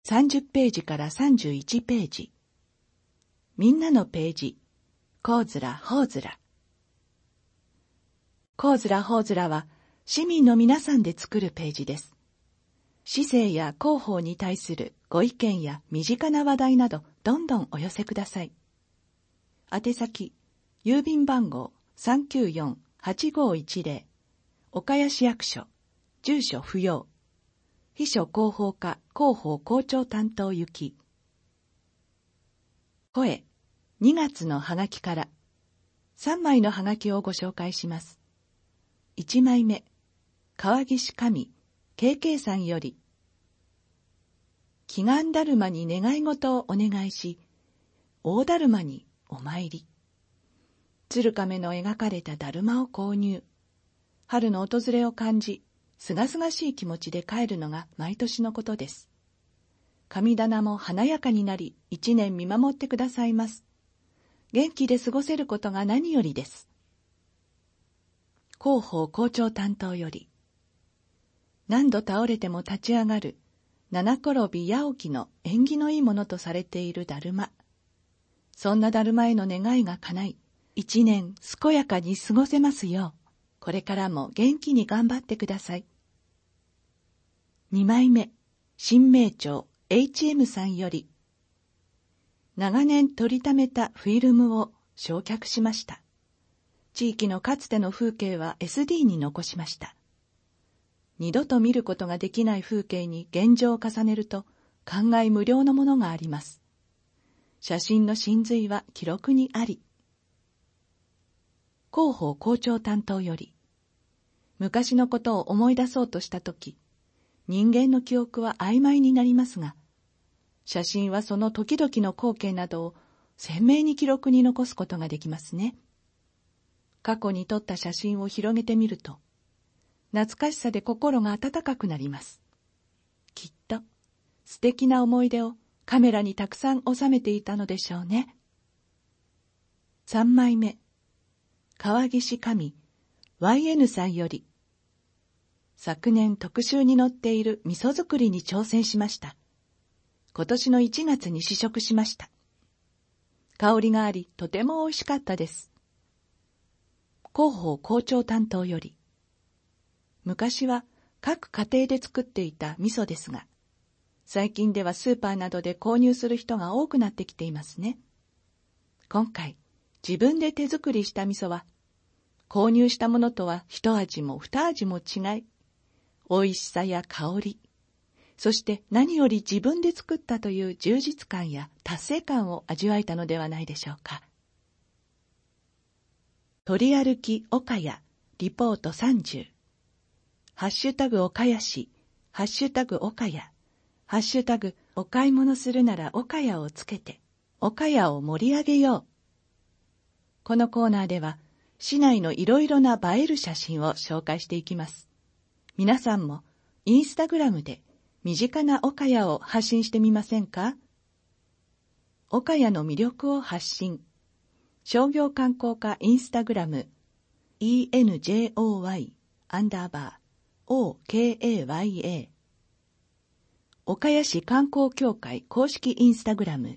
30ページから31ページ。みんなのページ。コウズラ・ホウズラ。コウズラ・ホウズラは市民の皆さんで作るページです。市政や広報に対するご意見や身近な話題などどんどんお寄せください。宛先、郵便番号 394-8510 岡谷市役所、住所不要。秘書広報課広報校長担当行き。声、2月のハガキから3枚のハガキをご紹介します。1枚目、川岸神、KK さんより。祈願だるまに願い事をお願いし、大だるまにお参り。鶴亀の描かれただるまを購入。春の訪れを感じ、すがすがしい気持ちで帰るのが毎年のことです。神棚も華やかになり、一年見守ってくださいます。元気で過ごせることが何よりです。広報校長担当より。何度倒れても立ち上がる、七転び八起きの縁起のいいものとされているだるま。そんなだるまへの願いが叶い、一年健やかに過ごせますよう、これからも元気に頑張ってください。2枚目、新名町 HM さんより。長年取りためたフィルムを焼却しました。地域のかつての風景は SD に残しました。二度と見ることができない風景に現状を重ねると、感慨無量のものがあります。写真の真髄は記録にあり。広報校長担当より。昔のことを思い出そうとしたとき、人間の記憶は曖昧になりますが、写真はその時々の光景などを鮮明に記録に残すことができますね。過去に撮った写真を広げてみると、懐かしさで心が温かくなります。きっと素敵な思い出をカメラにたくさん収めていたのでしょうね。3枚目、川岸神 YN さんより。昨年特集に載っている味噌作りに挑戦しました。今年の1月に試食しました。香りがあり、とても美味しかったです。広報校長担当より。昔は各家庭で作っていた味噌ですが、最近ではスーパーなどで購入する人が多くなってきていますね。今回、自分で手作りした味噌は、購入したものとは一味も二味も違い、美味しさや香り、そして何より自分で作ったという充実感や達成感を味わえたのではないでしょうか。取り歩き岡谷リポート30。ハッシュタグ岡谷市、ハッシュタグ岡谷、ハッシュタグお買い物するなら岡谷をつけて、岡谷を盛り上げよう。このコーナーでは、市内のいろいろな映える写真を紹介していきます。皆さんもインスタグラムで身近な岡谷を発信してみませんか？岡谷の魅力を発信。商業観光課インスタグラム ENJOY_OKAYA 岡谷市観光協会公式インスタグラム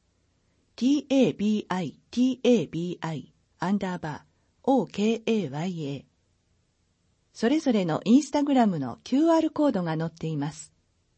TABITABI_OKAYA それぞれのインスタグラムの QR コードが載っています。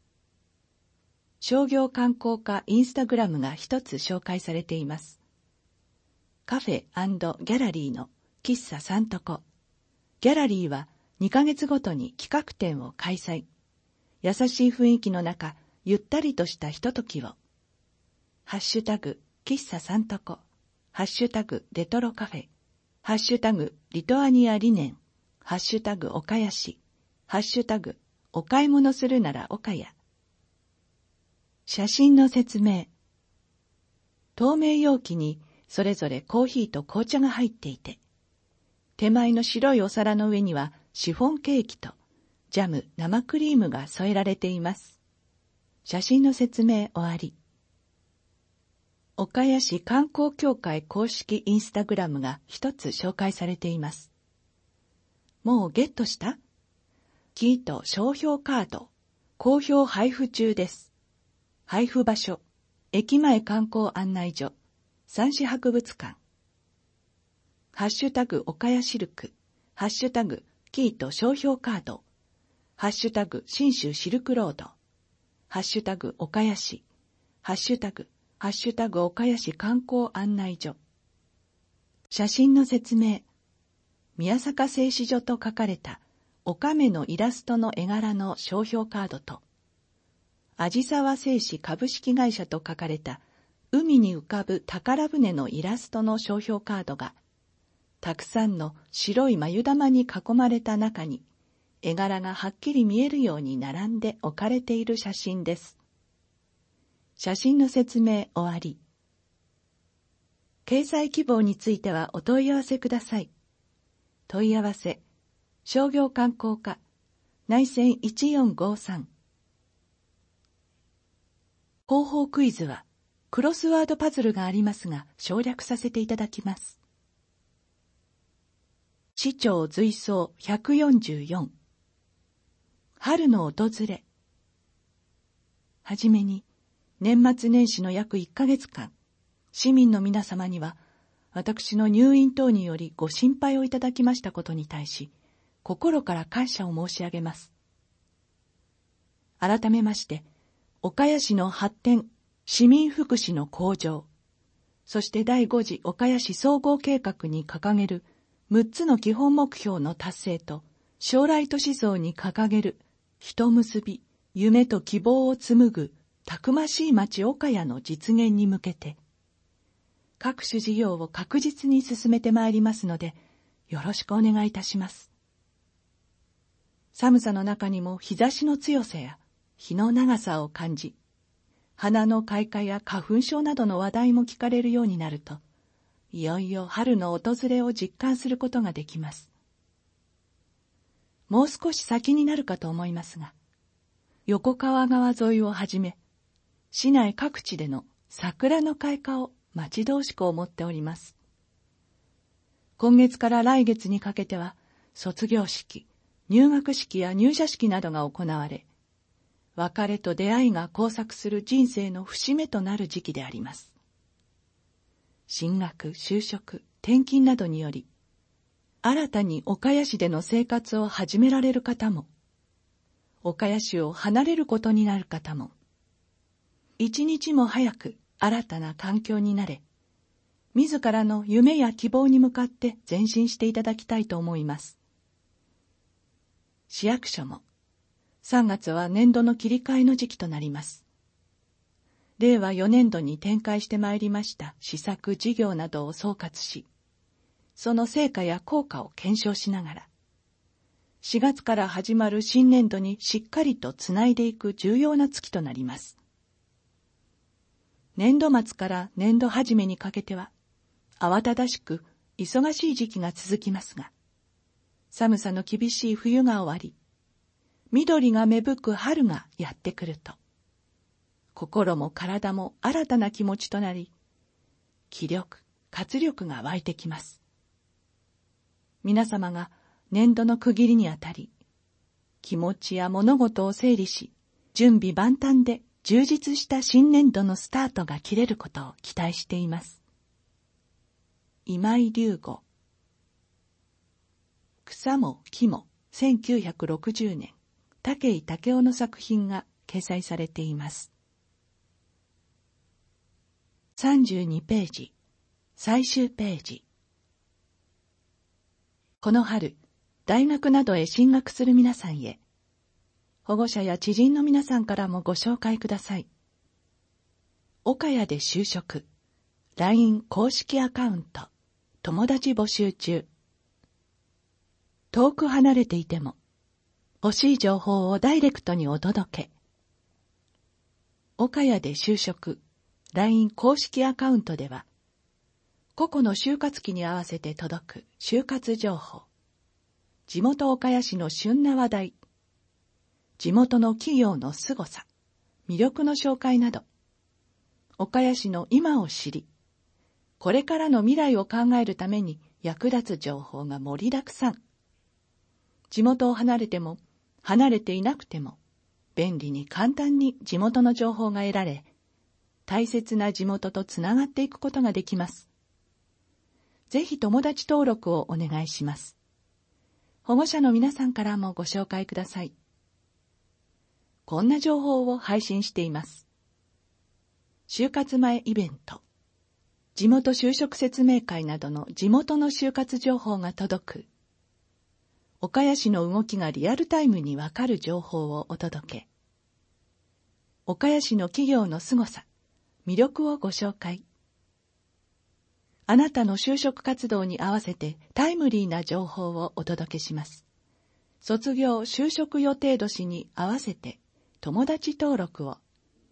商業観光課インスタグラムが一つ紹介されています。カフェ&ギャラリーの喫茶さんとこ。ギャラリーは2ヶ月ごとに企画展を開催。優しい雰囲気の中、ゆったりとしたひとときを。ハッシュタグ喫茶さんとこ。ハッシュタグレトロカフェ。ハッシュタグリトアニア理念。ハッシュタグ岡谷市。ハッシュタグお買い物するなら岡谷。写真の説明。透明容器にそれぞれコーヒーと紅茶が入っていて、手前の白いお皿の上にはシフォンケーキとジャム、生クリームが添えられています。写真の説明終わり。岡谷市観光協会公式インスタグラムが一つ紹介されています。もうゲットした？キーと商標カード、好評配布中です。 配布場所、駅前観光案内所、三市博物館。ハッシュタグ岡谷シルク、ハッシュタグキート商標カード、ハッシュタグ信州シルクロード、ハッシュタグ岡谷市、ハッシュタグ岡谷市観光案内所。写真の説明。宮坂製糸所と書かれたお亀のイラストの絵柄の商標カードと、味沢製糸株式会社と書かれた海に浮かぶ宝船のイラストの商標カードが、たくさんの白い眉玉に囲まれた中に、絵柄がはっきり見えるように並んで置かれている写真です。写真の説明終わり。掲載希望についてはお問い合わせください。問い合わせ、商業観光課、内線1453。広報クイズは、クロスワードパズルがありますが、省略させていただきます。市長随想144。春の訪れ。はじめに、年末年始の約1ヶ月間、市民の皆様には、私の入院等によりご心配をいただきましたことに対し、心から感謝を申し上げます。改めまして、岡谷市の発展、市民福祉の向上、そして第5次岡谷市総合計画に掲げる6つの基本目標の達成と、将来都市像に掲げる人結び、夢と希望を紡ぐたくましい町岡谷の実現に向けて、各種事業を確実に進めてまいりますので、よろしくお願いいたします。寒さの中にも日差しの強さや日の長さを感じ、花の開花や花粉症などの話題も聞かれるようになると、いよいよ春の訪れを実感することができます。もう少し先になるかと思いますが、横川川沿いをはじめ、市内各地での桜の開花を待ち遠しく思っております。今月から来月にかけては、卒業式、入学式や入社式などが行われ、別れと出会いが交錯する人生の節目となる時期であります。進学、就職、転勤などにより、新たに岡谷市での生活を始められる方も、岡谷市を離れることになる方も、一日も早く新たな環境になれ、自らの夢や希望に向かって前進していただきたいと思います。市役所も、3月は年度の切り替えの時期となります。令和4年度に展開してまいりました施策事業などを総括し、その成果や効果を検証しながら、4月から始まる新年度にしっかりとつないでいく重要な月となります。年度末から年度始めにかけては、慌ただしく忙しい時期が続きますが、寒さの厳しい冬が終わり、緑が芽吹く春がやってくると、心も体も新たな気持ちとなり、気力、活力が湧いてきます。皆様が年度の区切りにあたり、気持ちや物事を整理し、準備万端で充実した新年度のスタートが切れることを期待しています。今井隆吾。草も木も1960年、武井武雄の作品が掲載されています。32ページ、最終ページ。この春、大学などへ進学する皆さんへ、保護者や知人の皆さんからもご紹介ください。岡谷で就職、LINE 公式アカウント、友達募集中。遠く離れていても、欲しい情報をダイレクトにお届け。岡谷で就職、LINE 公式アカウントでは、個々の就活期に合わせて届く就活情報、地元岡谷市の旬な話題、地元の企業の凄さ、魅力の紹介など、岡谷市の今を知り、これからの未来を考えるために役立つ情報が盛りだくさん。地元を離れても、離れていなくても、 便利に簡単に地元の情報が得られ、大切な地元とつながっていくことができます。ぜひ友達登録をお願いします。保護者の皆さんからもご紹介ください。こんな情報を配信しています。就活前イベント、地元就職説明会などの地元の就活情報が届く。岡谷市の動きがリアルタイムにわかる情報をお届け。岡谷市の企業の凄さ、魅力をご紹介。あなたの就職活動に合わせてタイムリーな情報をお届けします。卒業・就職予定年に合わせて友達登録を。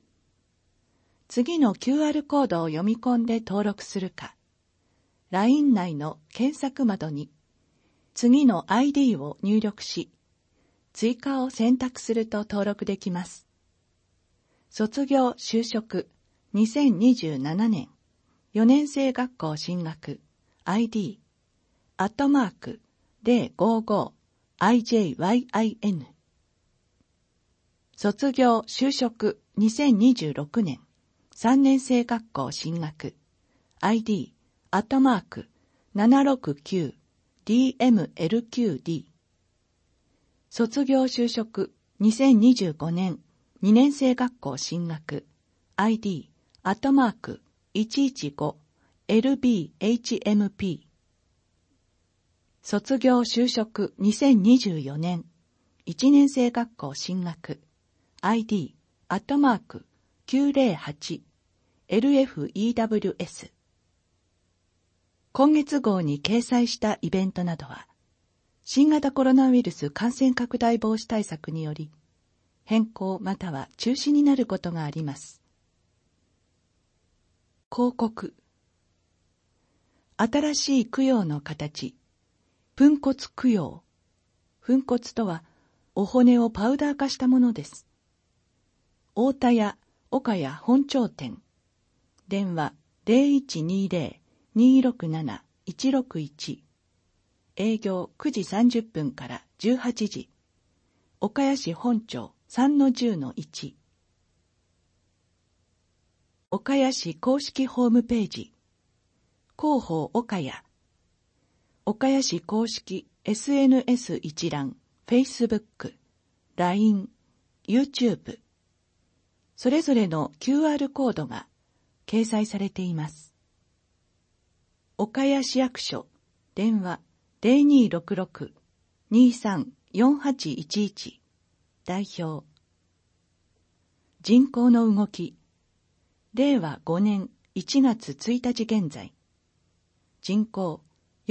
次の QR コードを読み込んで登録するか、LINE 内の検索窓に次の ID を入力し、追加を選択すると登録できます。卒業・就職2027年4年生学校進学 ID @055IJYIN 卒業・就職2026年3年生学校進学 ID @769DMLQD 卒業・就職2025年2年生学校進学 ID @115LBHMP 卒業・就職2024年1年生学校進学 ID @908LFEWS 今月号に掲載したイベントなどは新型コロナウイルス感染拡大防止対策により変更または中止になることがあります。広告。新しい供養の形、粉骨供養。粉骨とはお骨をパウダー化したものです。太田屋岡谷本町店。電話0120-267-161。営業9時30分から18時。岡谷市本町3-10-1。岡谷市公式ホームページ。広報岡谷。岡谷市公式 SNS 一覧、Facebook、LINE、YouTube。それぞれの QR コードが掲載されています。岡谷市役所、電話0266-234811。代表。人口の動き。令和5年1月1日現在。人口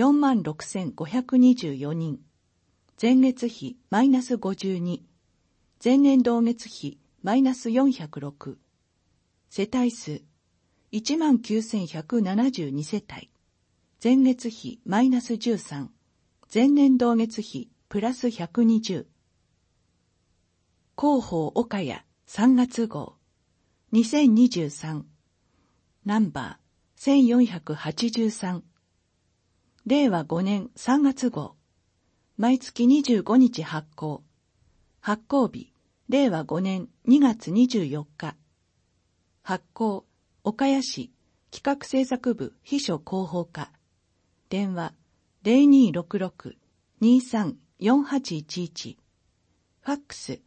46,524人。前月比マイナス52。前年同月比マイナス406。世帯数19,172世帯。前月比マイナス13。前年同月比プラス120。広報岡谷3月号。2023ナンバー1483令和5年3月号毎月25日発行発行日令和5年2月24日発行岡谷市企画制作部秘書広報課電話0266-234811ファックス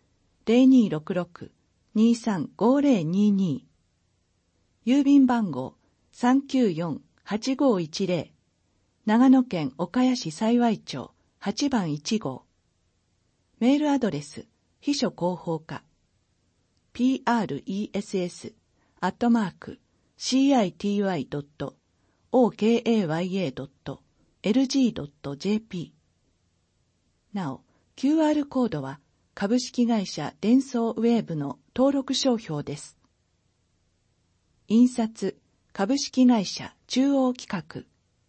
0266-235022郵便番号394-8510長野県岡谷市幸町8番1号メールアドレス秘書広報課 press@city.okaya.lg.jp なお QR コードは株式会社デンソーウェーブの登録商標です。印刷株式会社中央企画。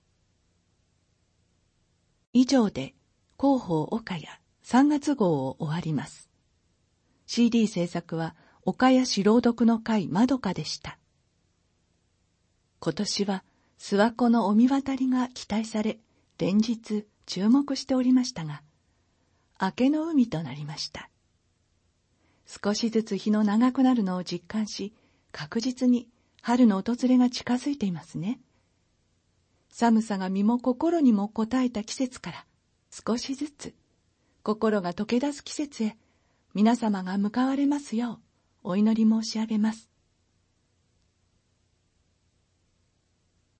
以上で広報岡谷3月号を終わります。CD 制作は岡谷市朗読の会まどかでした。今年は諏訪湖の御神渡りが期待され、連日注目しておりましたが、明けの海となりました。 少しずつ日の長くなるのを実感し、確実に春の訪れが近づいていますね。寒さが身も心にもこたえた季節から少しずつ心が溶け出す季節へ皆様が向かわれますようお祈り申し上げます。